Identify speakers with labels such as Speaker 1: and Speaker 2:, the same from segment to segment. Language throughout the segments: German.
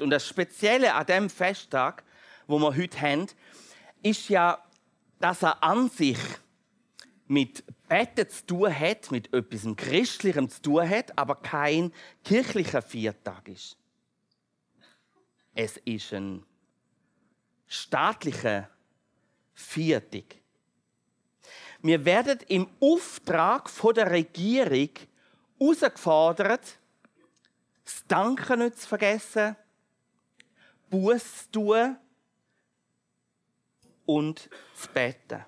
Speaker 1: Und das Spezielle an diesem Festtag, wo wir heute haben, ist ja, dass er an sich mit Betten zu tun hat, mit etwas Christlichem zu tun hat, aber kein kirchlicher Viertag ist. Es ist ein staatlicher Viertag. Wir werden im Auftrag von der Regierung herausgefordert, das Danken nicht zu vergessen, Buß zu tun und zu beten.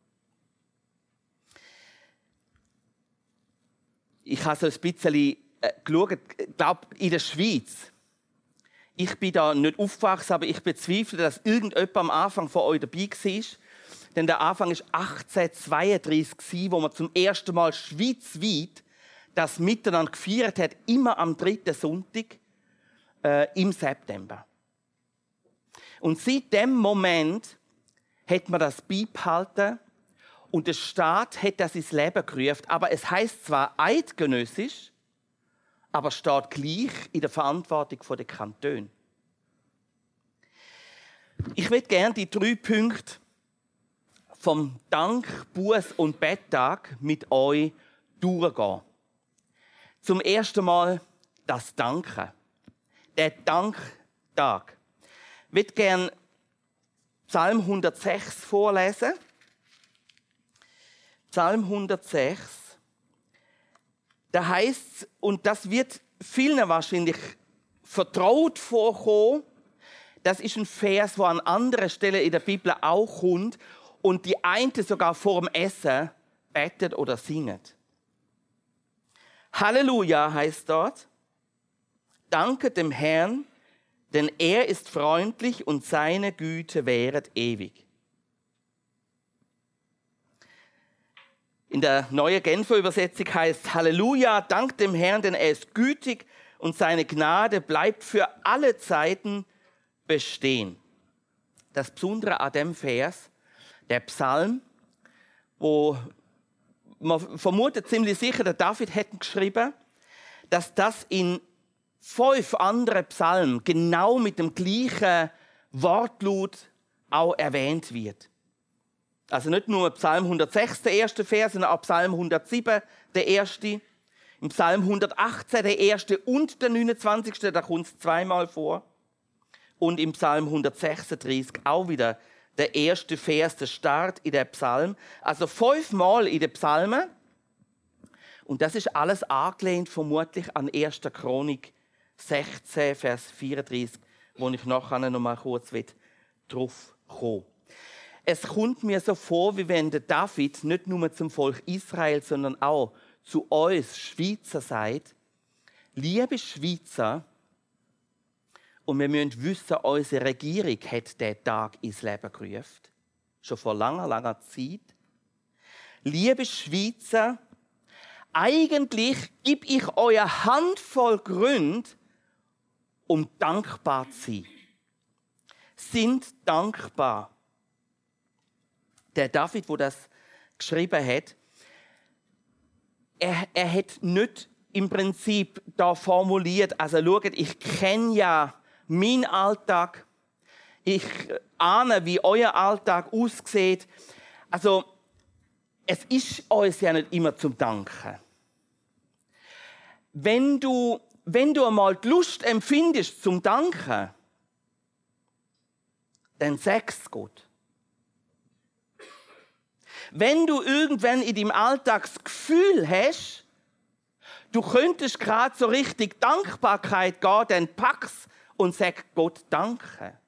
Speaker 1: Ich habe so ein bisschen geschaut, ich glaube, in der Schweiz. Ich bin da nicht aufgewachsen, aber ich bezweifle, dass irgendjemand am Anfang von euch dabei war. Denn der Anfang war 1832, wo man zum ersten Mal schweizweit das Miteinander gefeiert hat, immer am 3. Sonntag im September. Und seit dem Moment hat man das beibehalten und der Staat hat das ins Leben gerufen. Aber es heisst zwar eidgenössisch, aber steht gleich in der Verantwortung der Kantone. Ich möchte gerne die 3 Punkte vom Dank, Buß und Betttag mit euch durchgehen. Zum ersten Mal das Danken. Der Danktag. Ich möchte gerne Psalm 106 vorlesen. Psalm 106. Da heißt es, und das wird vielen wahrscheinlich vertraut vorkommen, das ist ein Vers, der an anderer Stelle in der Bibel auch kommt und die einen sogar vor dem Essen betet oder singet. Halleluja heißt dort. Danke dem Herrn, denn er ist freundlich und seine Güte währet ewig. In der Neuen Genfer Übersetzung heißt Halleluja, dank dem Herrn, denn er ist gütig und seine Gnade bleibt für alle Zeiten bestehen. Das Besondere an dem Vers, der Psalm, wo man vermutet ziemlich sicher, der David hätte geschrieben, dass das in 5 anderen Psalmen genau mit dem gleichen Wortlaut auch erwähnt wird. Also nicht nur Psalm 106, der erste Vers, sondern auch Psalm 107, der erste. Im Psalm 118, der erste und der 29. Da kommt es 2-mal vor. Und im Psalm 136 auch wieder der erste Vers, der Start in der Psalm. Also 5-mal in den Psalmen. Und das ist alles angelehnt vermutlich an 1. Chronik 16, Vers 34, wo ich nachher noch mal kurz drauf komme. Es kommt mir so vor, wie wenn der David nicht nur zum Volk Israel, sondern auch zu uns Schweizer sagt, liebe Schweizer, und wir müssen wissen, unsere Regierung hat diesen Tag ins Leben gerufen, schon vor langer, langer Zeit. Liebe Schweizer, eigentlich gebe ich euch eine Handvoll Gründe, um dankbar zu sein. Sind dankbar. Der David, der das geschrieben hat, er hat nicht im Prinzip da formuliert, also schaut, ich kenne ja meinen Alltag, ich ahne, wie euer Alltag aussieht. Also, es ist uns ja nicht immer zum Danken. Wenn du einmal die Lust empfindest zum Danken, dann sag's Gott. Wenn du irgendwann in deinem Alltag das Gefühl hast, du könntest gerade so richtig Dankbarkeit gehen, dann pack's und sag Gott Danke.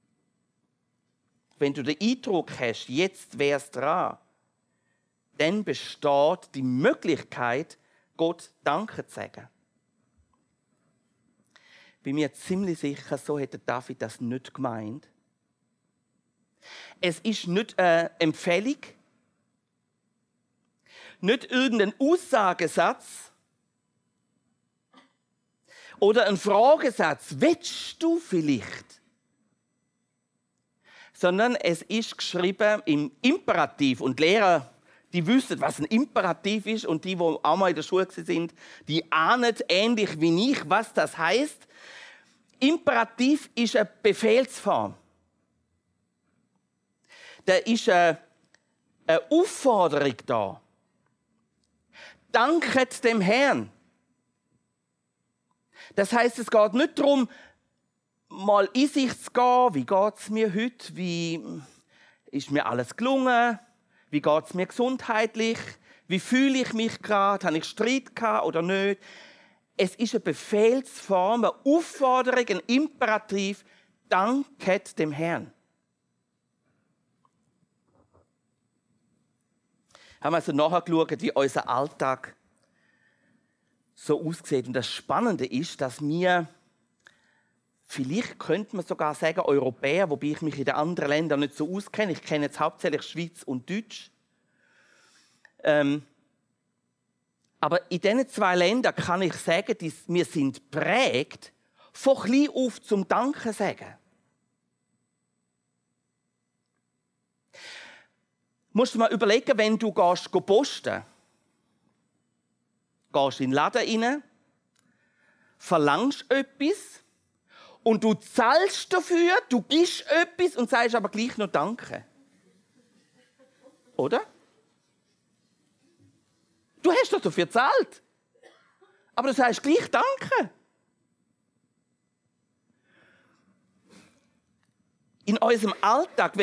Speaker 1: Wenn du den Eindruck hast, jetzt wär's dran, dann besteht die Möglichkeit, Gott Danke zu sagen. Ich bin mir ziemlich sicher, so hätte David das nicht gemeint. Es ist nicht eine Empfehlung, nicht irgendein Aussagesatz oder ein Fragesatz, willst du vielleicht? Sondern es ist geschrieben im Imperativ. Und die Lehrer, die wissen, was ein Imperativ ist, und die auch mal in der Schule sind, die ahnen ähnlich wie ich, was das heißt. Imperativ ist eine Befehlsform. Da ist eine Aufforderung da. Danket dem Herrn. Das heißt, es geht nicht darum, mal in sich zu gehen, wie geht es mir heute, wie ist mir alles gelungen, wie geht es mir gesundheitlich, wie fühle ich mich gerade, habe ich Streit gehabt oder nicht. Es ist eine Befehlsform, eine Aufforderung, ein Imperativ, danket dem Herrn. Haben wir also nachher geschaut, wie unser Alltag so aussieht. Und das Spannende ist, dass wir, vielleicht könnte man sogar sagen, Europäer, wobei ich mich in den anderen Ländern nicht so auskenne. Ich kenne jetzt hauptsächlich Schweiz und Deutsch. Aber in diesen 2 Ländern kann ich sagen, wir sind geprägt von klein auf zum Danken sagen. Musst du mal überlegen, wenn du posten gehst in den Laden rein, verlangst etwas und du zahlst dafür, du gibst etwas und sagst aber gleich noch Danke. Oder? Du hast doch dafür gezahlt. Aber du sagst gleich Danke. In unserem Alltag,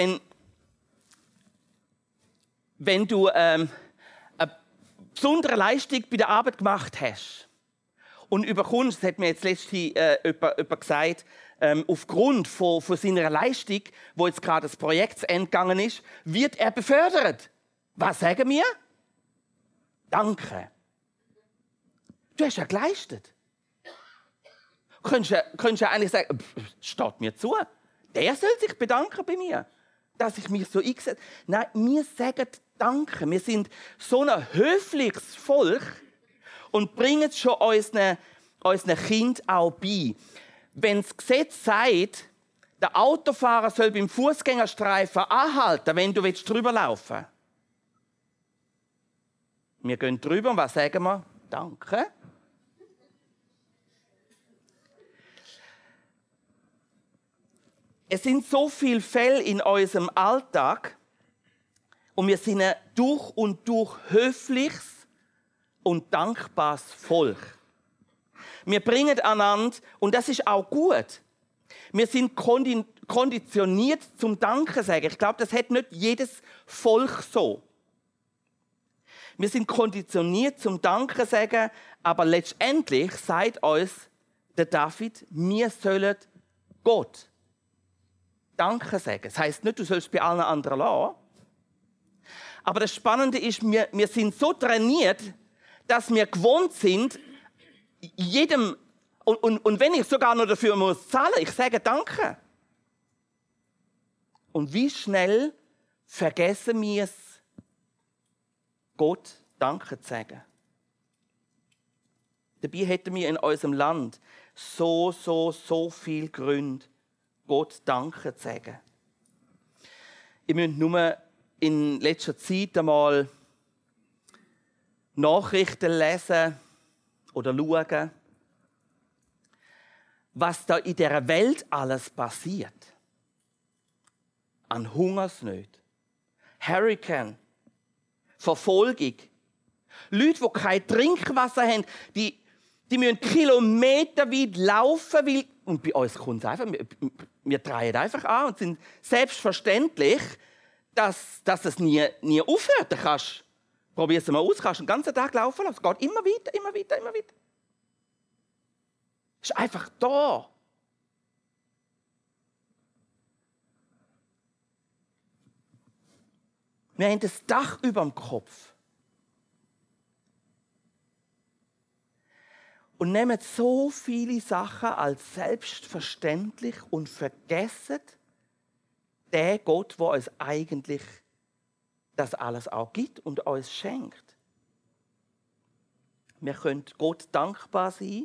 Speaker 1: wenn du eine besondere Leistung bei der Arbeit gemacht hast und überkommst, das hat mir jetzt letztens jemand gesagt, aufgrund von seiner Leistung, wo jetzt gerade das Projekt zu Ende gegangen ist, wird er befördert. Was sagen wir? Danke. Du hast ja geleistet. Könntest ja eigentlich sagen, steht mir zu. Der soll sich bedanken bei mir, dass ich mich so eingesetzt habe. Nein, wir sagen Danke. Wir sind so ein höfliches Volk und bringen es schon unseren Kindern auch bei. Wenn das Gesetz sagt, der Autofahrer soll beim Fußgängerstreifen anhalten, wenn du drüber laufen willst. Wir gehen drüber und was sagen wir? Danke. Es sind so viele Fälle in unserem Alltag und wir sind ein durch und durch höfliches und dankbares Volk. Wir bringen einander, und das ist auch gut, wir sind konditioniert zum Danke sagen. Ich glaube, das hat nicht jedes Volk so. Wir sind konditioniert zum Danke sagen, aber letztendlich sagt uns der David, wir sollen Gott Danke sagen. Das heisst nicht, du sollst bei allen anderen lassen. Aber das Spannende ist, wir sind so trainiert, dass wir gewohnt sind, jedem, und wenn ich sogar noch dafür muss zahlen, ich sage Danke. Und wie schnell vergessen wir es, Gott Danke zu sagen. Dabei hätten wir in unserem Land so viele Gründe, Gott Danke zu sagen. Ihr müsst nur in letzter Zeit einmal Nachrichten lesen oder schauen, was da in dieser Welt alles passiert. An Hungersnöten, Hurricane, Verfolgung. Leute, die kein Trinkwasser haben, die müssen kilometerweit laufen, und bei uns kommt es einfach, wir drehen einfach an und sind selbstverständlich, dass es nie aufhört. Probier es mal aus, kannst den ganzen Tag laufen lassen. Es geht immer weiter, immer weiter, immer weiter. Es ist einfach da. Wir haben das Dach über dem Kopf. Und nehmen so viele Sachen als selbstverständlich und vergessen den Gott, der uns eigentlich das alles auch gibt und uns schenkt. Wir können Gott dankbar sein.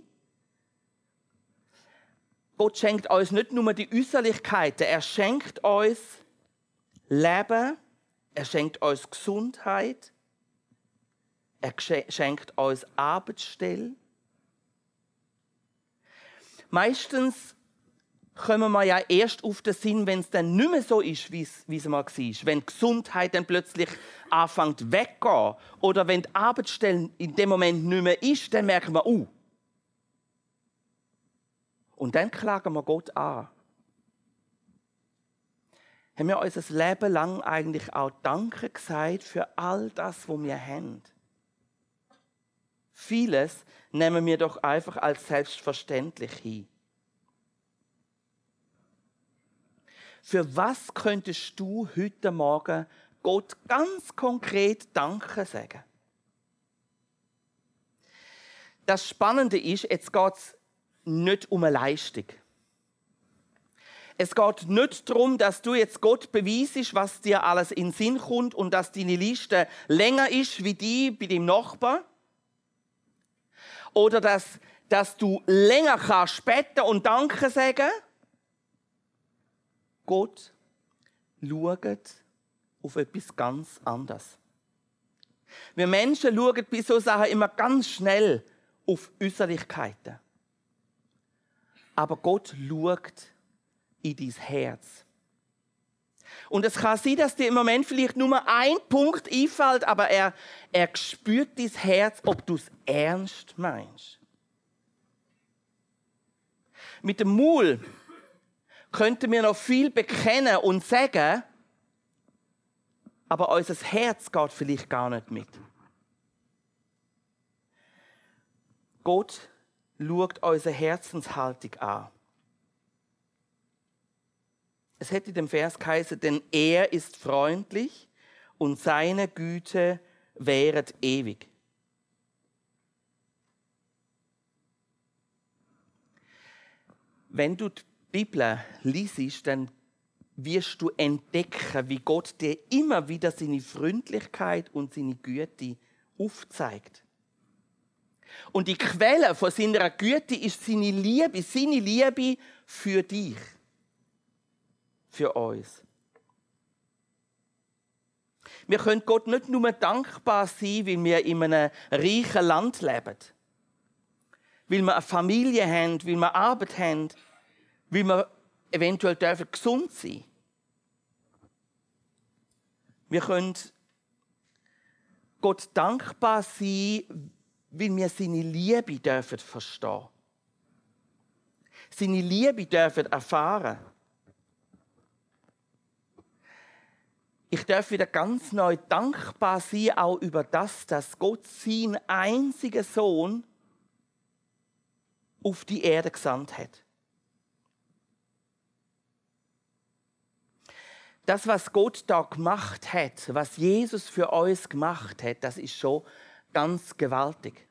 Speaker 1: Gott schenkt uns nicht nur die Äußerlichkeiten, er schenkt uns Leben, er schenkt uns Gesundheit, er schenkt uns Arbeitsstelle. Meistens kommen wir ja erst auf den Sinn, wenn es dann nicht mehr so ist, wie es mal war. Wenn die Gesundheit dann plötzlich anfängt wegzugehen oder wenn die Arbeitsstelle in dem Moment nicht mehr ist, dann merken wir, Und dann klagen wir Gott an. Haben wir unser Leben lang eigentlich auch Danke gesagt für all das, was wir haben? Vieles nehmen wir doch einfach als selbstverständlich hin. Für was könntest du heute Morgen Gott ganz konkret Danke sagen? Das Spannende ist, jetzt geht es nicht um eine Leistung. Es geht nicht darum, dass du jetzt Gott beweisest, was dir alles in den Sinn kommt und dass deine Liste länger ist wie die bei deinem Nachbarn. Oder dass du länger kannst beten und Danke sagen. Gott schaut auf etwas ganz anderes. Wir Menschen schauen bei solchen Sachen immer ganz schnell auf Äußerlichkeiten. Aber Gott schaut in dein Herz. Und es kann sein, dass dir im Moment vielleicht nur ein Punkt einfällt, aber er spürt dein Herz, ob du es ernst meinst. Mit dem Maul könnten wir noch viel bekennen und sagen, aber unser Herz geht vielleicht gar nicht mit. Gott schaut unsere Herzenshaltung an. Es hätte in dem Vers geheißen, denn er ist freundlich und seine Güte währet ewig. Wenn du die Bibel liest, dann wirst du entdecken, wie Gott dir immer wieder seine Freundlichkeit und seine Güte aufzeigt. Und die Quelle von seiner Güte ist seine Liebe für dich, für uns. Wir können Gott nicht nur dankbar sein, weil wir in einem reichen Land leben, weil wir eine Familie haben, weil wir Arbeit haben, weil wir eventuell gesund sein dürfen. Wir können Gott dankbar sein, weil wir seine Liebe verstehen dürfen. Seine Liebe dürfen erfahren. Ich darf wieder ganz neu dankbar sein, auch über das, dass Gott seinen einzigen Sohn auf die Erde gesandt hat. Das, was Gott da gemacht hat, was Jesus für uns gemacht hat, das ist schon ganz gewaltig.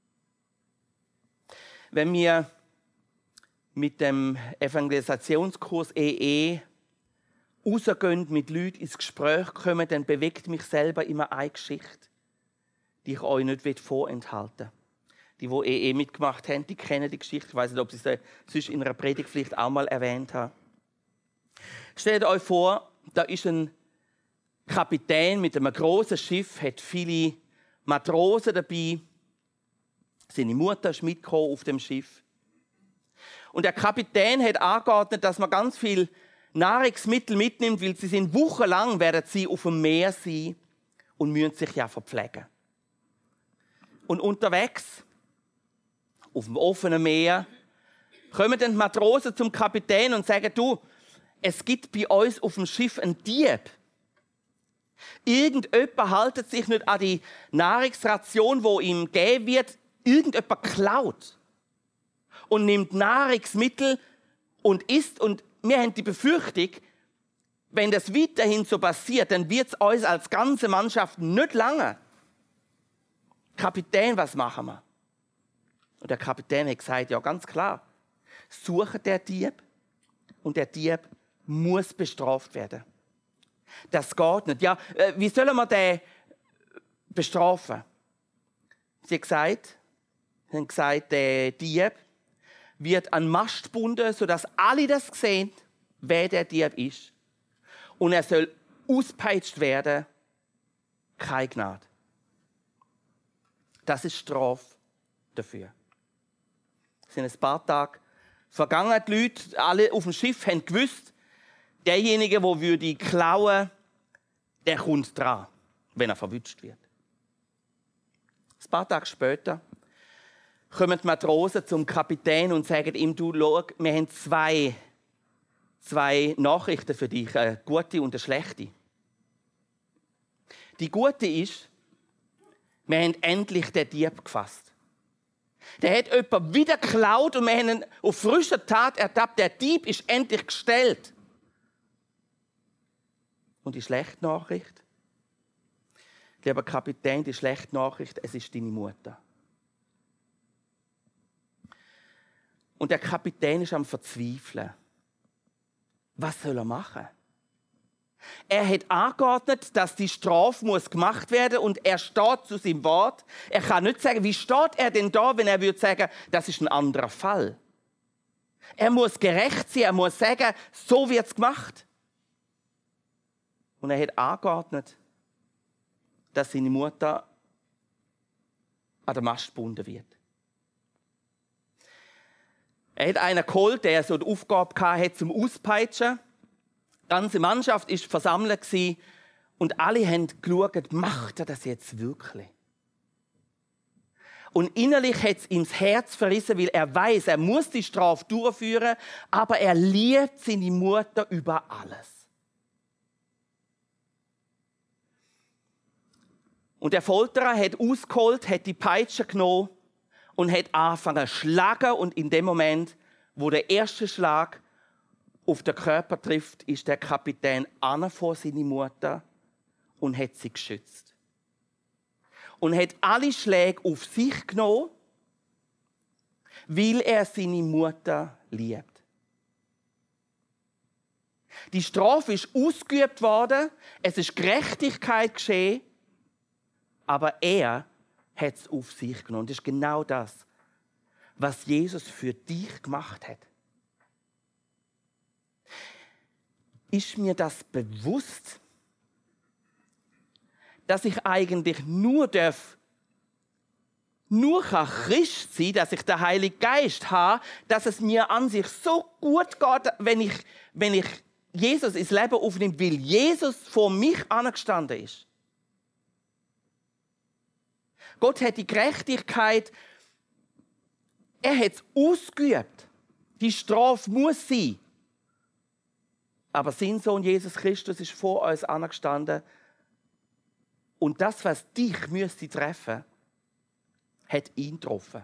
Speaker 1: Wenn wir mit dem Evangelisationskurs EE rausgehen, mit Leuten ins Gespräch kommen, dann bewegt mich selber immer eine Geschichte, die ich euch nicht vorenthalten will. Die EE mitgemacht haben, die kennen die Geschichte. Ich weiß nicht, ob ich sie sonst in einer Predigt vielleicht auch mal erwähnt habe. Stellt euch vor, da ist ein Kapitän mit einem grossen Schiff, hat viele Matrosen dabei. Seine Mutter ist mitgekommen auf dem Schiff. Und der Kapitän hat angeordnet, dass man ganz viel Nahrungsmittel mitnimmt, weil sie sind wochenlang werden sie auf dem Meer sein und müssen sich ja verpflegen. Und unterwegs, auf dem offenen Meer, kommen dann die Matrosen zum Kapitän und sagen, du, es gibt bei uns auf dem Schiff einen Dieb. Irgendjemand haltet sich nicht an die Nahrungsration, die ihm gegeben wird. Irgendjemand klaut und nimmt Nahrungsmittel und isst. Und wir haben die Befürchtung, wenn das weiterhin so passiert, dann wird es uns als ganze Mannschaft nicht lange. Kapitän, was machen wir? Und der Kapitän hat gesagt, ja ganz klar, suche der Dieb und der Dieb muss bestraft werden. Das geht nicht. Ja, wie sollen wir den bestrafen? Sie haben gesagt, der Dieb wird an den Mast gebunden, sodass alle das sehen, wer der Dieb ist. Und er soll ausgepeitscht werden. Keine Gnade. Das ist Strafe dafür. Es sind ein paar Tage Vergangen die Leute, alle auf dem Schiff, haben gewusst, derjenige, der würde klauen, der kommt dran, wenn er verwünscht wird. Ein paar Tage später kommen die Matrosen zum Kapitän und sagen ihm, du, schau, wir haben zwei Nachrichten für dich, eine gute und eine schlechte. Die gute ist, wir haben endlich den Dieb gefasst. Der hat jemanden wieder geklaut und wir haben ihn auf frischer Tat ertappt. Der Dieb ist endlich gestellt. Und die schlechte Nachricht? Lieber Kapitän, die schlechte Nachricht, es ist deine Mutter. Und der Kapitän ist am Verzweifeln. Was soll er machen? Er hat angeordnet, dass die Strafe gemacht werden muss und er steht zu seinem Wort. Er kann nicht sagen, wie steht er denn da, wenn er würde sagen, das ist ein anderer Fall. Er muss gerecht sein, er muss sagen, so wird es gemacht. Und er hat angeordnet, dass seine Mutter an den Mast gebunden wird. Er hat einen geholt, der so die Aufgabe hatte, zum Auspeitschen. Die ganze Mannschaft war versammelt und alle haben geschaut, macht er das jetzt wirklich? Und innerlich hat es ihm das Herz verrissen, weil er weiß, er muss die Strafe durchführen, aber er liebt seine Mutter über alles. Und der Folterer hat ausgeholt, hat die Peitsche genommen und hat angefangen zu schlagen. Und in dem Moment, wo der erste Schlag auf den Körper trifft, ist der Kapitän an vor seine Mutter und hat sie geschützt. Und hat alle Schläge auf sich genommen, weil er seine Mutter liebt. Die Strafe ist ausgeübt worden, es ist Gerechtigkeit geschehen, aber er hat es auf sich genommen. Das ist genau das, was Jesus für dich gemacht hat. Ist mir das bewusst, dass ich eigentlich nur Christ sein, dass ich den Heiligen Geist habe, dass es mir an sich so gut geht, wenn ich Jesus ins Leben aufnehme, weil Jesus vor mich angestanden ist. Gott hat die Gerechtigkeit, er hat es ausgeübt. Die Strafe muss sein. Aber sein Sohn Jesus Christus ist vor uns angestanden. Und das, was dich müsste treffen, hat ihn getroffen.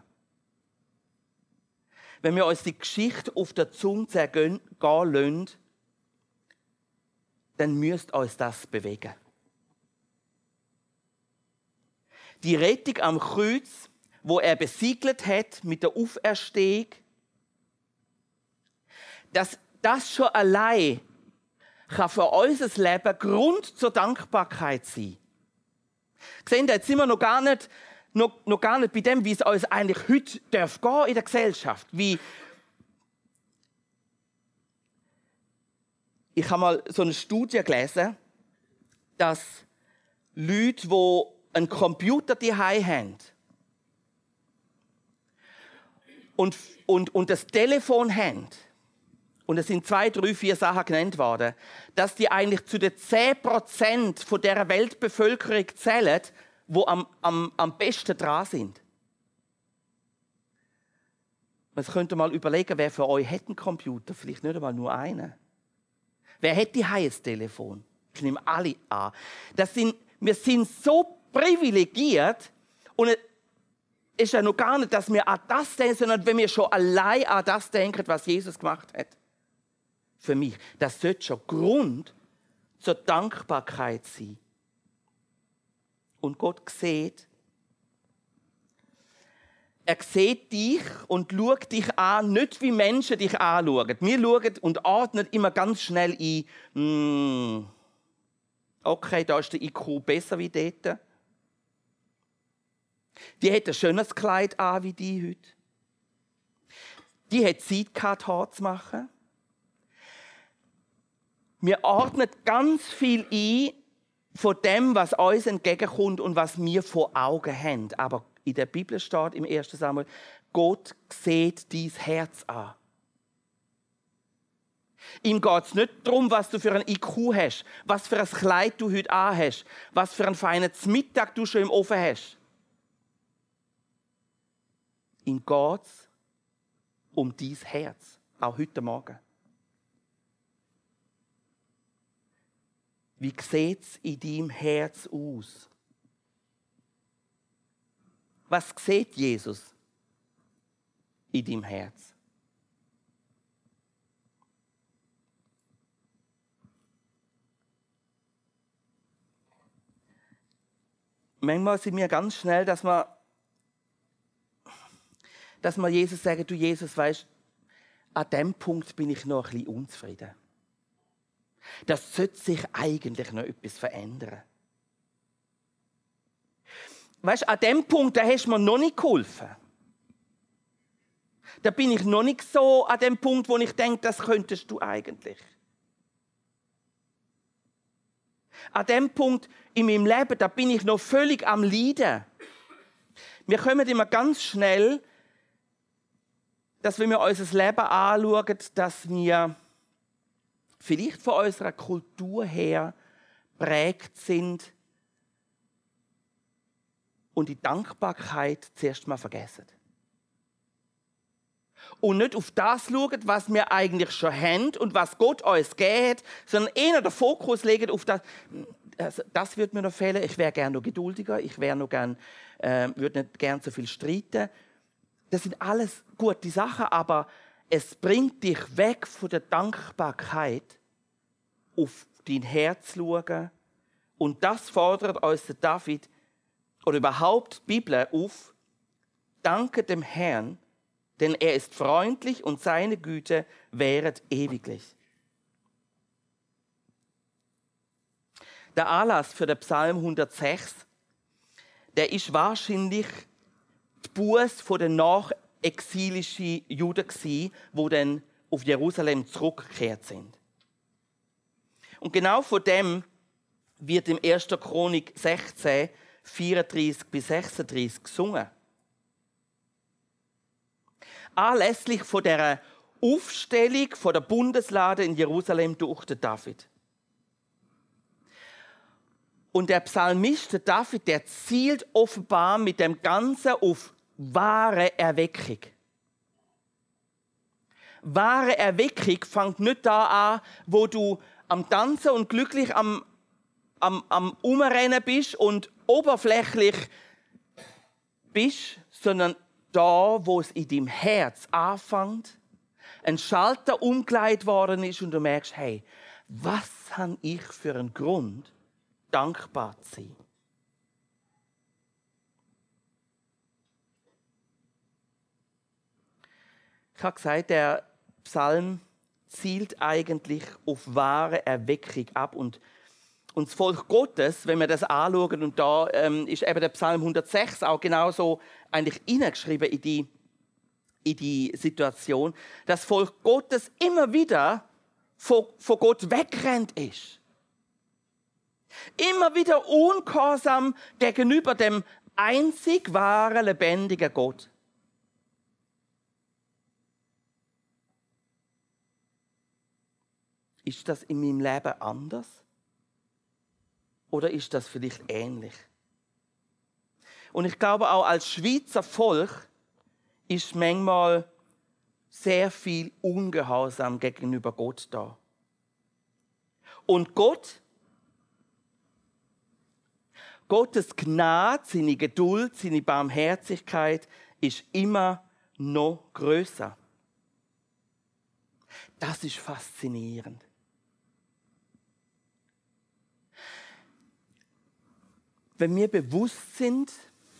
Speaker 1: Wenn wir uns die Geschichte auf der Zunge zergehen lassen, dann müsste uns das bewegen. Die Rettung am Kreuz, wo er besiegelt hat mit der Auferstehung, das schon allein kann für unser Leben Grund zur Dankbarkeit sein. Sehen Sie, jetzt sind wir noch gar nicht bei dem, wie es uns eigentlich heute gehen in der Gesellschaft. Ich habe mal so eine Studie gelesen, dass Leute, die einen Computer zu Hause haben und das Telefon haben, und es sind 2, 3, 4 Sachen genannt worden, dass die eigentlich zu den 10% von der Weltbevölkerung zählen, die am besten dran sind. Jetzt könnt ihr mal überlegen, wer von euch hat einen Computer? Vielleicht nicht einmal nur einen. Wer hat die ein Telefon? Ich nehme alle an. Wir sind so privilegiert und es ist ja noch gar nicht, dass wir an das denken, sondern wenn wir schon allein an das denken, was Jesus gemacht hat. Für mich. Das sollte schon Grund zur Dankbarkeit sein. Und Gott sieht, er sieht dich und schaut dich an, nicht wie Menschen dich anschauen. Wir schauen und ordnen immer ganz schnell ein, okay, da ist der IQ besser wie dort. Die hat ein schönes Kleid an wie die heute. Die hat Zeit gehabt, Haar zu machen. Wir ordnen ganz viel ein von dem, was uns entgegenkommt und was wir vor Augen haben. Aber in der Bibel steht im 1. Samuel, Gott sieht dein Herz an. Ihm geht es nicht darum, was du für ein IQ hast, was für ein Kleid du heute anhast, was für einen feinen Mittag du schon im Ofen hast. Ihm geht es um dein Herz, auch heute Morgen. Wie sieht es in deinem Herz aus? Was sieht Jesus in deinem Herz? Manchmal sind wir ganz schnell, dass wir Jesus sagen, du Jesus, weißt, an dem Punkt bin ich noch ein bisschen unzufrieden. Das sollte sich eigentlich noch etwas verändern. Weißt, an dem Punkt, da hast du mir noch nicht geholfen. Da bin ich noch nicht so an dem Punkt, wo ich denke, das könntest du eigentlich. An dem Punkt in meinem Leben, da bin ich noch völlig am Leiden. Wir kommen immer ganz schnell, dass wenn wir unser Leben anschauen, dass wir vielleicht von unserer Kultur her prägt sind und die Dankbarkeit zuerst mal vergessen. Und nicht auf das schauen, was wir eigentlich schon haben und was Gott uns gegeben hat, sondern eher den Fokus legen auf das. Das würde mir noch fehlen. Ich wäre gerne noch geduldiger. Ich würde nicht gerne so viel streiten. Das sind alles gute Sachen, aber es bringt dich weg von der Dankbarkeit, auf dein Herz zu schauen. Und das fordert uns der David oder überhaupt die Bibel auf. Danke dem Herrn, denn er ist freundlich und seine Güte währet ewiglich. Der Anlass für den Psalm 106, der ist wahrscheinlich die Buße von den nachexilischen Juden gsi, die dann auf Jerusalem zurückgekehrt sind. Und genau von dem wird im 1. Chronik 16, 34 bis 36 gesungen. Anlässlich von der Aufstellung von der Bundeslade in Jerusalem durch den David. Und der Psalmist, der David, der zielt offenbar mit dem Ganzen auf wahre Erweckung. Wahre Erweckung fängt nicht da an, wo du am Tanzen und glücklich am Umrennen bist und oberflächlich bist, sondern da, wo es in deinem Herz anfängt, ein Schalter umgelegt worden ist und du merkst, hey, was habe ich für einen Grund, dankbar zu sein? Ich habe gesagt, der Psalm zielt eigentlich auf wahre Erweckung ab und das Volk Gottes, wenn wir das anschauen, und da ist eben der Psalm 106 auch genauso eigentlich hineingeschrieben in die Situation, dass das Volk Gottes immer wieder von Gott wegrennt ist. Immer wieder ungehorsam gegenüber dem einzig wahren, lebendigen Gott. Ist das in meinem Leben anders? Oder ist das vielleicht ähnlich? Und ich glaube, auch als Schweizer Volk ist manchmal sehr viel Ungehorsam gegenüber Gott da. Und Gottes Gnade, seine Geduld, seine Barmherzigkeit ist immer noch größer. Das ist faszinierend. Wenn wir bewusst sind,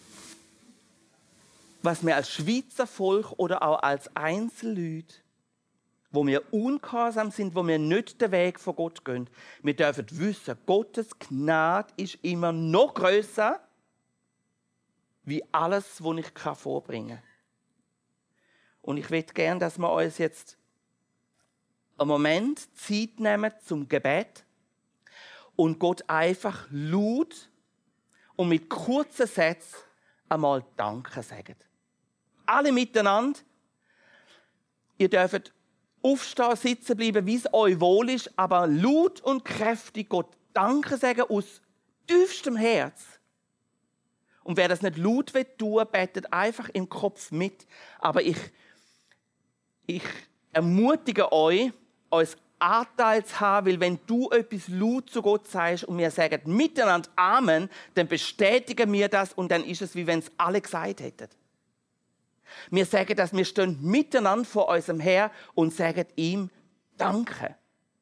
Speaker 1: was wir als Schweizer Volk oder auch als Einzelleute, wo wir ungehorsam sind, wo wir nicht den Weg von Gott gehen, wir dürfen wissen, Gottes Gnade ist immer noch grösser, wie alles, was ich vorbringen kann. Und ich möchte gerne, dass wir uns jetzt einen Moment Zeit nehmen zum Gebet und Gott einfach laut und mit kurzen Sätzen einmal Danke sagen. Alle miteinander. Ihr dürft aufstehen, sitzen bleiben, wie es euch wohl ist, aber laut und kräftig Gott Danke sagen aus tiefstem Herz. Und wer das nicht laut tun will, betet einfach im Kopf mit. Aber ich ermutige euch, uns Anteil zu haben, weil wenn du etwas laut zu Gott sagst und wir sagen miteinander Amen, dann bestätigen wir das und dann ist es, wie wenn es alle gesagt hätten. Wir sagen, dass wir stehen miteinander vor unserem Herr und sagen ihm Danke.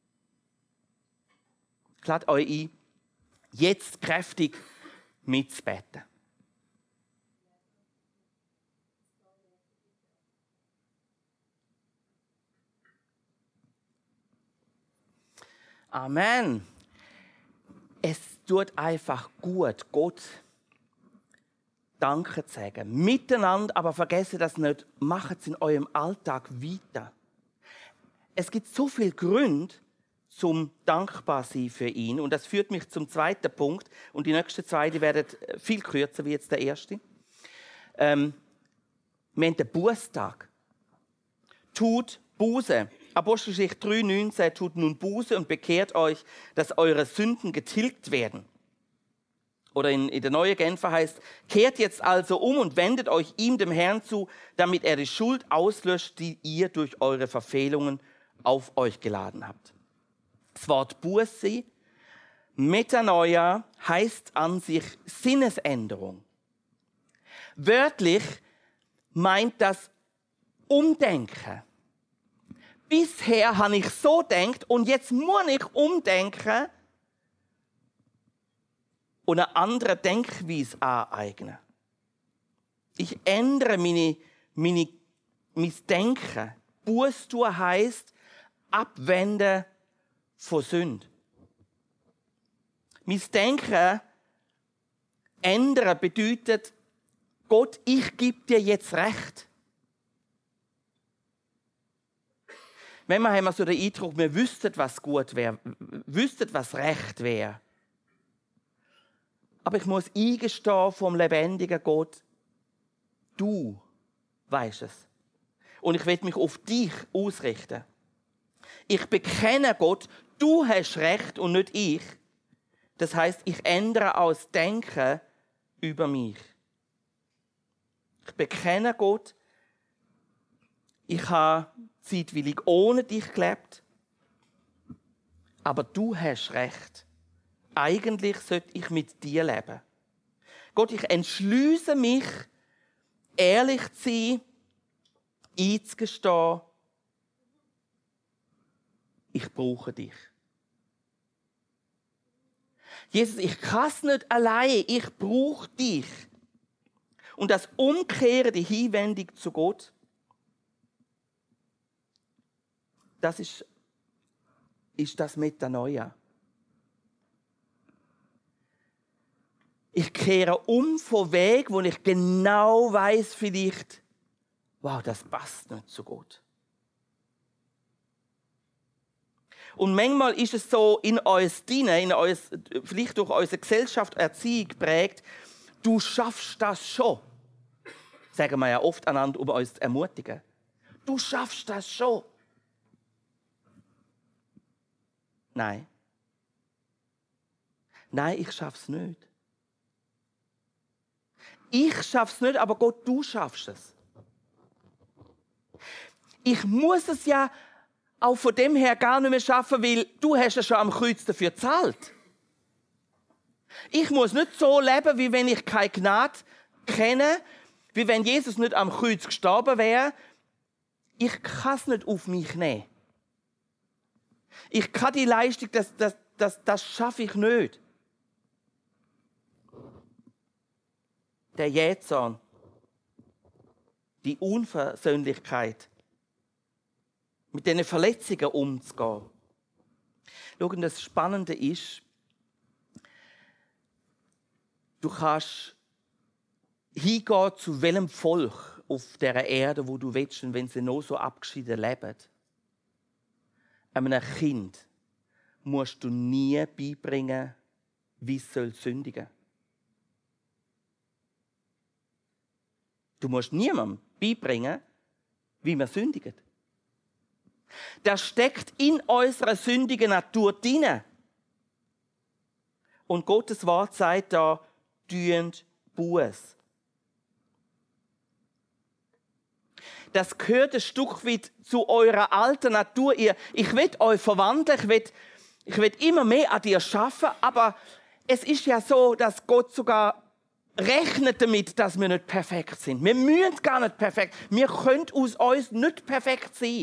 Speaker 1: Ich lade euch ein, jetzt kräftig mitzubeten. Amen. Es tut einfach gut, Gott Danke zu sagen. Miteinander, aber vergessen das nicht, macht es in eurem Alltag weiter. Es gibt so viele Gründe zum dankbar sein für ihn. Und das führt mich zum zweiten Punkt. Und die nächsten zwei, die werden viel kürzer wie jetzt der erste. Wir haben den Bußtag. Tut Buße. Apostelgeschichte 3,19 tut nun Buße und bekehrt euch, dass eure Sünden getilgt werden. Oder in der Neuen Genfer heißt, kehrt jetzt also um und wendet euch ihm, dem Herrn, zu, damit er die Schuld auslöscht, die ihr durch eure Verfehlungen auf euch geladen habt. Das Wort Buße, Metanoia, heißt an sich Sinnesänderung. Wörtlich meint das Umdenken. Bisher habe ich so gedacht und jetzt muss ich umdenken und eine andere Denkweise aneignen. Ich ändere mein Denken. Buße tun heisst abwenden von Sünde. Mein Denken ändern bedeutet, Gott, ich gebe dir jetzt Recht. Manchmal haben wir so den Eindruck, wir wüssten, was gut wäre, wüssten, was recht wäre. Aber ich muss eingestehen vom lebendigen Gott, du weisst es. Und ich will mich auf dich ausrichten. Ich bekenne Gott, du hast Recht und nicht ich. Das heisst, ich ändere auch das Denken über mich. Ich bekenne Gott, ich habe zeitweilig ohne dich gelebt, aber du hast Recht. Eigentlich sollte ich mit dir leben. Gott, ich entschliesse mich, ehrlich zu sein, einzugestehen, ich brauche dich. Jesus, ich kann es nicht allein, ich brauche dich. Und das Umkehren, die Hinwendung zu Gott, das ist das Metanoia. Ich kehre um vom Weg, wo ich genau weiß, vielleicht, wow, das passt nicht so gut. Und manchmal ist es so in uns drin, vielleicht durch unsere Gesellschaft, Erziehung geprägt, du schaffst das schon. Sagen wir ja oft einander, um uns zu ermutigen. Du schaffst das schon. Nein. Nein, ich schaff's nicht. Ich schaff's nicht, aber Gott, du schaffst es. Ich muss es ja auch von dem her gar nicht mehr schaffen, weil du hast ja schon am Kreuz dafür gezahlt. Ich muss nicht so leben, wie wenn ich keine Gnade kenne, wie wenn Jesus nicht am Kreuz gestorben wäre. Ich kann es nicht auf mich nehmen. Ich kann die Leistung, das schaffe ich nicht. Der Jähzorn, die Unversöhnlichkeit, mit diesen Verletzungen umzugehen. Schau, das Spannende ist, du kannst hingehen zu welchem Volk auf dieser Erde, wo du willst, und wenn sie noch so abgeschieden leben. Einem Kind musst du nie beibringen, wie es sündigen soll. Du musst niemandem beibringen, wie man sündigt. Das steckt in unserer sündigen Natur drin. Und Gottes Wort sagt da, tüend Buß. Das gehört ein Stück weit zu eurer alten Natur. Ich will euch verwandeln, ich will immer mehr an dir arbeiten, aber es ist ja so, dass Gott sogar rechnet damit, dass wir nicht perfekt sind. Wir müssen gar nicht perfekt. Wir können aus uns nicht perfekt sein.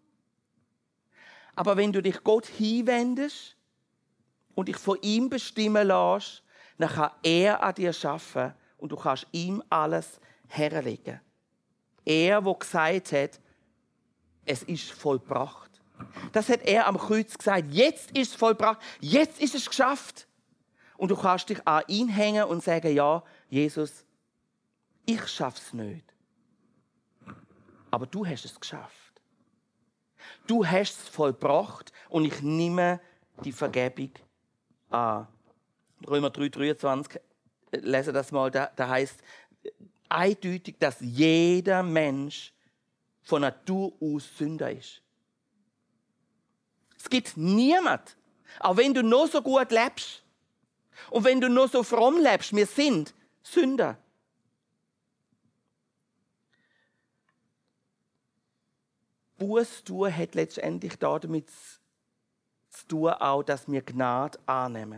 Speaker 1: Aber wenn du dich Gott hinwendest und dich von ihm bestimmen lässt, dann kann er an dir arbeiten und du kannst ihm alles herlegen. Er, der gesagt hat, es ist vollbracht. Das hat er am Kreuz gesagt. Jetzt ist es vollbracht. Jetzt ist es geschafft. Und du kannst dich an ihn hängen und sagen, ja, Jesus, ich schaff's nicht. Aber du hast es geschafft. Du hast es vollbracht und ich nehme die Vergebung an. Römer 3,23, lese das mal, da heißt eindeutig, dass jeder Mensch von Natur aus Sünder ist. Es gibt niemanden, auch wenn du noch so gut lebst und wenn du noch so fromm lebst, wir sind Sünder. Buß tun hat letztendlich damit zu tun, auch, dass wir Gnade annehmen.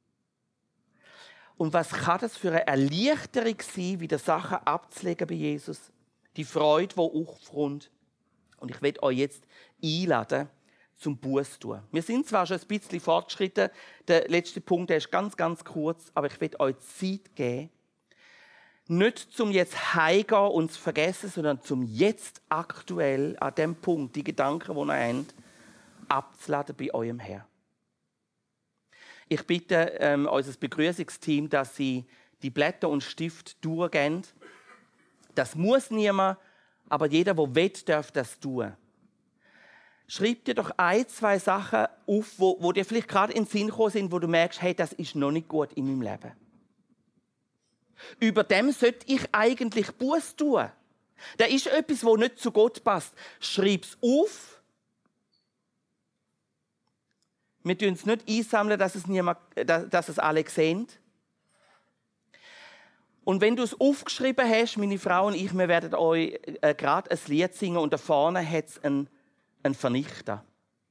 Speaker 1: Und was kann das für eine Erleichterung sein, wieder Sachen abzulegen bei Jesus? Die Freude, die aufkommt. Und ich will euch jetzt einladen zum Buß tun. Wir sind zwar schon ein bisschen fortgeschritten, der letzte Punkt der ist ganz, ganz kurz, aber ich will euch Zeit geben, nicht zum jetzt heimgehen und zu vergessen, sondern zum jetzt aktuell an dem Punkt, die Gedanken, die ihr habt, abzuladen bei eurem Herrn. Ich bitte unser Begrüßungsteam, dass sie die Blätter und Stift durchgehen. Das muss niemand, aber jeder, der will, darf das tun. Schreib dir doch 1, 2 Sachen auf, wo dir vielleicht gerade in den Sinn gekommen sind, wo du merkst, hey, das ist noch nicht gut in meinem Leben. Über dem sollte ich eigentlich Buß tun. Da ist etwas, das nicht zu Gott passt. Schreib es auf. Wir tun es nicht einsammeln, dass es alle sehen. Und wenn du es aufgeschrieben hast, meine Frau und ich, wir werden euch gerade ein Lied singen und da vorne hat es einen Vernichter.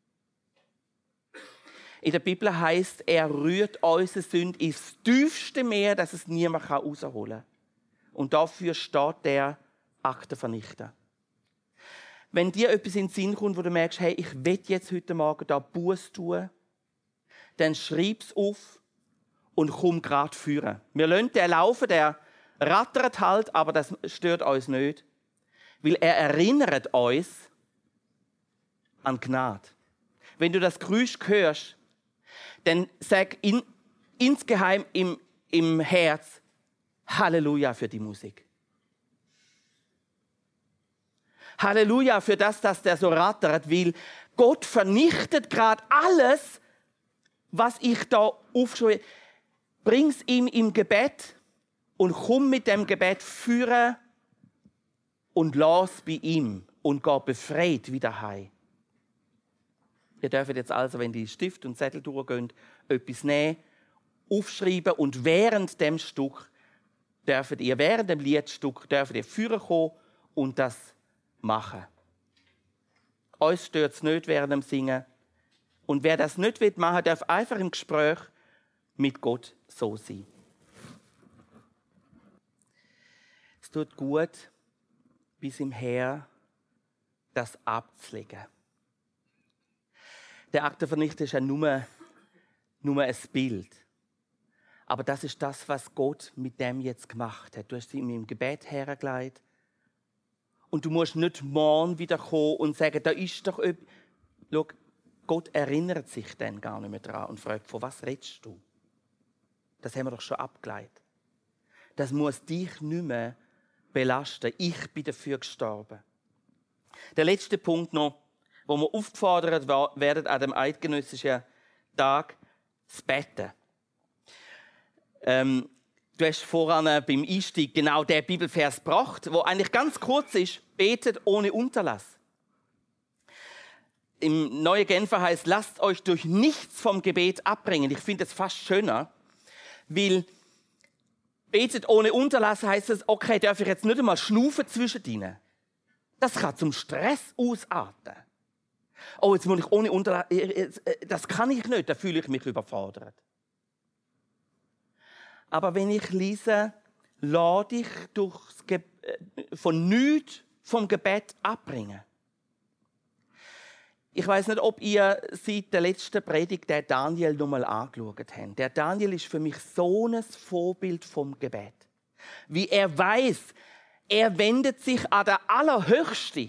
Speaker 1: In der Bibel heißt, er rührt unsere Sünde ins tiefste Meer, dass es niemand herausholen kann. Und dafür steht der Aktenvernichter. Wenn dir etwas in den Sinn kommt, wo du merkst, hey, ich will jetzt heute Morgen da Buß tun, dann schreib es auf und komm gerade führen. Wir lassen den laufen, der rattert halt, aber das stört uns nicht. Weil er erinnert uns an Gnade. Wenn du das Geräusch hörst, dann sag insgeheim im Herz Halleluja für die Musik. Halleluja für das, dass der so rattert, weil Gott vernichtet gerade alles, was ich da aufschreibe. Bring's ihm im Gebet und komm mit dem Gebet führen und lass bei ihm und geh befreit wieder heim. Ihr dürft jetzt also, wenn die Stift und Zettel durchgehen, etwas nehmen, aufschreiben und während dem Liedstück dürft ihr führen kommen und das machen. Uns stört es nicht während dem Singen. Und wer das nicht machen will, darf einfach im Gespräch mit Gott so sein. Es tut gut, bis im Herr das abzulegen. Der Aktenvernichter ist ja nur ein Bild. Aber das ist das, was Gott mit dem jetzt gemacht hat. Du hast sie ihm im Gebet hergelegt. Und du musst nicht morgen wieder kommen und sagen, da ist doch etwas. Schau, Gott erinnert sich dann gar nicht mehr daran und fragt, von was redest du? Das haben wir doch schon abgeleitet. Das muss dich nicht mehr belasten. Ich bin dafür gestorben. Der letzte Punkt noch, wo wir aufgefordert werden an dem eidgenössischen Tag, das Betten. Du hast voran beim Einstieg genau den Bibelvers gebracht, wo eigentlich ganz kurz ist, betet ohne Unterlass. im Neuen Genfer heißt, lasst euch durch nichts vom Gebet abbringen. Ich finde es fast schöner, weil betet ohne Unterlass heißt es, okay, darf ich jetzt nicht einmal schnaufen zwischen ihnen. Das kann zum Stress ausarten. Oh, jetzt muss ich ohne Unterlass, das kann ich nicht, da fühle ich mich überfordert. Aber wenn ich lese, lass dich von nichts vom Gebet abbringen. Ich weiß nicht, ob ihr seit der letzten Predigt den Daniel noch mal angeschaut habt. Der Daniel ist für mich so ein Vorbild vom Gebet. Wie er weiß, er wendet sich an den Allerhöchsten.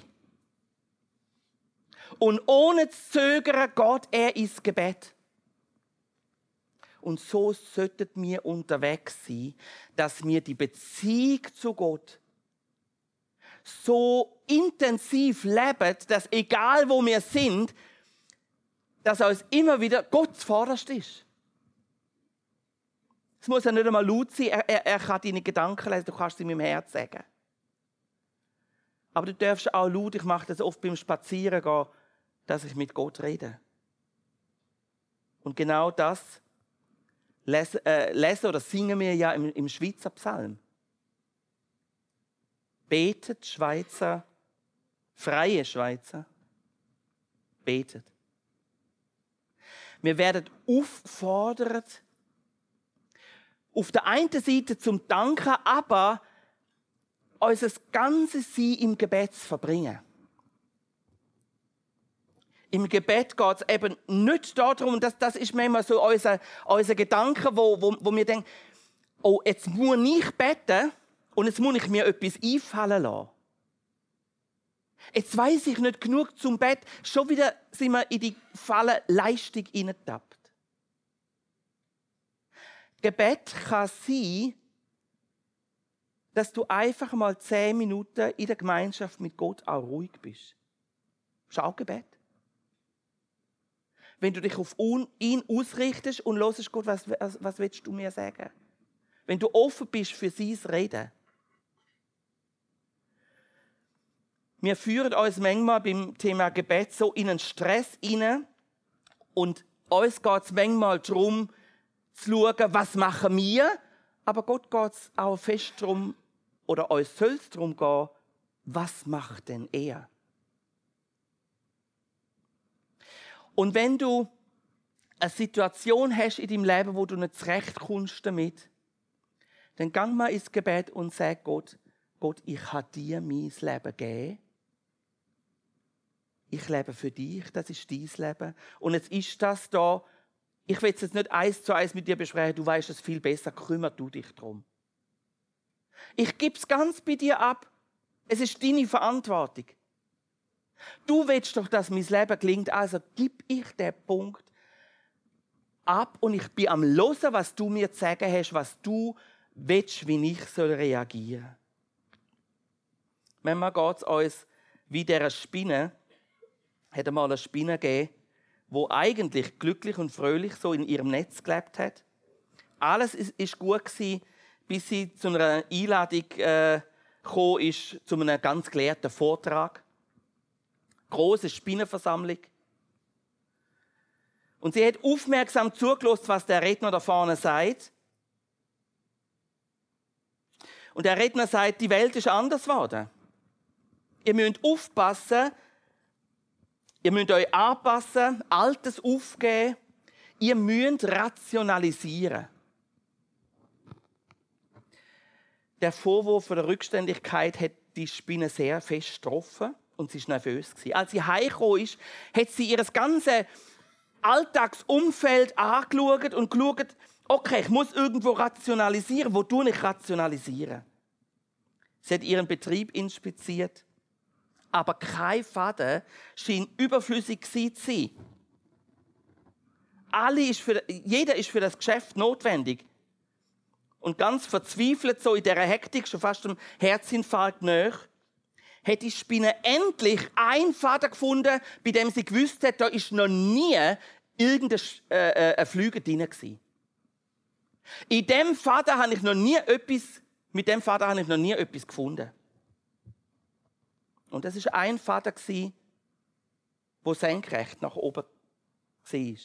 Speaker 1: Und ohne zu zögern geht er ins Gebet. Und so sollten wir unterwegs sein, dass wir die Beziehung zu Gott so intensiv leben, dass egal wo wir sind, dass uns immer wieder Gott zuvorderst ist. Es muss ja nicht einmal laut sein, er kann deine Gedanken lesen, du kannst sie mit dem Herz sagen. Aber du darfst auch laut, ich mache das oft beim Spazierengehen, dass ich mit Gott rede. Und genau das lesen oder singen wir ja im Schweizer Psalm. Betet, Schweizer, freie Schweizer, betet. Wir werden auffordert, auf der einen Seite zum Danken, aber unser ganzes Sein im Gebet zu verbringen. Im Gebet geht es eben nicht darum, und das ist manchmal so unser Gedanke, wo wir denken, oh, jetzt muss ich beten und jetzt muss ich mir etwas einfallen lassen. Jetzt weiss ich nicht genug zum Bett. Schon wieder sind wir in die Falle Leistung hineingetappt. Gebet kann sein, dass du einfach mal 10 Minuten in der Gemeinschaft mit Gott auch ruhig bist. Das ist auch Gebet. Wenn du dich auf ihn ausrichtest und hörst, Gott, was willst du mir sagen? Wenn du offen bist für sein Reden. Wir führen uns manchmal beim Thema Gebet so in einen Stress hinein und uns geht es manchmal darum, zu schauen, was machen wir, aber Gott geht es auch fest darum, oder uns soll es darum gehen, was macht denn er? Und wenn du eine Situation hast in deinem Leben, wo du nicht zurechtkommst damit, dann gang mal ins Gebet und sag Gott, ich habe dir mein Leben gegeben. Ich lebe für dich, das ist dein Leben. Und jetzt ist das da, ich will es jetzt nicht 1:1 mit dir besprechen, du weißt es viel besser, kümmere du dich darum. Ich gebe es ganz bei dir ab. Es ist deine Verantwortung. Du willst doch, dass mein Leben gelingt, also gib ich den Punkt ab und ich bin am Hören, was du mir zu sagen hast, was du willst, wie ich reagieren soll. Manchmal geht es uns wie dieser Spinne, hat einmal eine Spinne gegeben, die eigentlich glücklich und fröhlich so in ihrem Netz gelebt hat. Alles ist gut gewesen, bis sie zu einer Einladung gekommen ist, zu einem ganz gelehrten Vortrag. Große Spinnenversammlung. Und sie hat aufmerksam zugelassen, was der Redner da vorne sagt. Und der Redner sagt, die Welt ist anders geworden. Ihr müsst aufpassen, ihr müsst euch anpassen, Altes aufgeben, ihr müsst rationalisieren. Der Vorwurf der Rückständigkeit hat die Spinne sehr fest getroffen und sie war nervös. Als sie heimgekommen ist, hat sie ihr ganzes Alltagsumfeld angeschaut und geschaut, okay, ich muss irgendwo rationalisieren. Wo tue ich rationalisieren? Sie hat ihren Betrieb inspiziert, aber kein Faden schien überflüssig zu sein. Jeder ist für das Geschäft notwendig. Und ganz verzweifelt, so in dieser Hektik, schon fast einem Herzinfarkt nahe, hat die Spinne endlich einen Faden gefunden, bei dem sie gewusst hat, da ist noch nie irgendein Flüge drin gewesen. Mit dem Faden habe ich noch nie etwas gefunden. Und das war ein Faden, wo senkrecht nach oben war.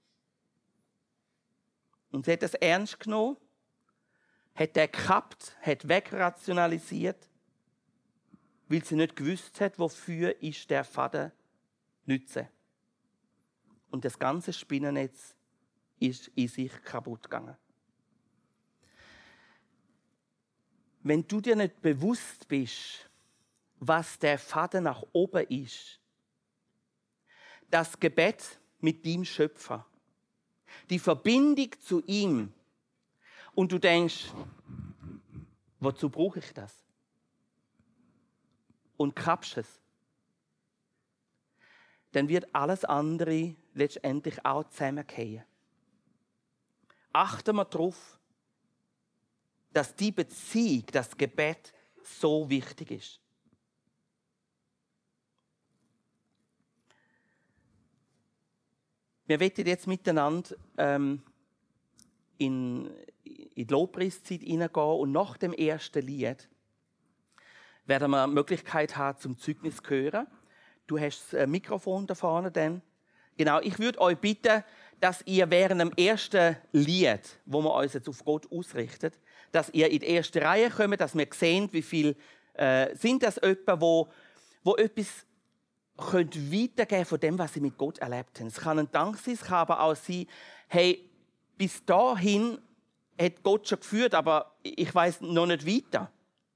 Speaker 1: Und sie hat das ernst genommen, hat den gekappt, hat wegrationalisiert, weil sie nicht gewusst hat, wofür ist der Faden nütze. Und das ganze Spinnennetz ist in sich kaputt gegangen. Wenn du dir nicht bewusst bist, was der Faden nach oben ist, das Gebet mit dem Schöpfer, die Verbindung zu ihm, und du denkst, wozu brauche ich das? Und kappst es, dann wird alles andere letztendlich auch zusammenfallen. Achten wir darauf, dass die Beziehung, das Gebet so wichtig ist. Wir werden jetzt miteinander in die Lobpreiszeit hineingehen und nach dem ersten Lied werden wir die Möglichkeit haben, zum Zeugnis zu hören. Du hast das Mikrofon da vorne dann. Genau, ich würde euch bitten, dass ihr während dem ersten Lied, wo wir uns jetzt auf Gott ausrichten, dass ihr in die erste Reihe kommt, dass wir sehen, wie viel sind das etwa, wo etwas könnt weitergeben von dem, was sie mit Gott erlebt haben. Es kann ein Dank sein, es kann aber auch sein, hey, bis dahin hat Gott schon geführt, aber ich weiß noch nicht weiter.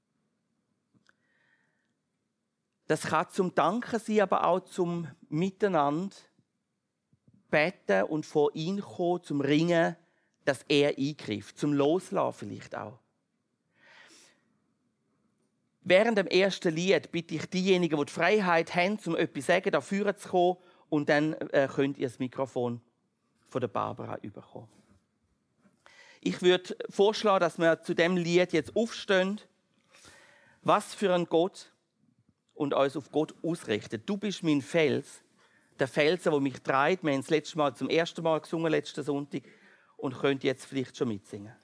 Speaker 1: Das kann zum Danken sein, aber auch zum Miteinander beten und vor ihn kommen, zum Ringen, dass er eingreift, zum Loslassen vielleicht auch. Während dem ersten Lied bitte ich diejenigen, die die Freiheit haben, um etwas zu sagen, da vorne zu kommen, und dann könnt ihr das Mikrofon von der Barbara überkommen. Ich würde vorschlagen, dass wir zu dem Lied jetzt aufstehen. Was für ein Gott, und uns auf Gott ausrichten. Du bist mein Fels, der Felsen, der mich trägt. Wir haben das letzte Mal zum ersten Mal gesungen, letzten Sonntag, und könnt jetzt vielleicht schon mitsingen.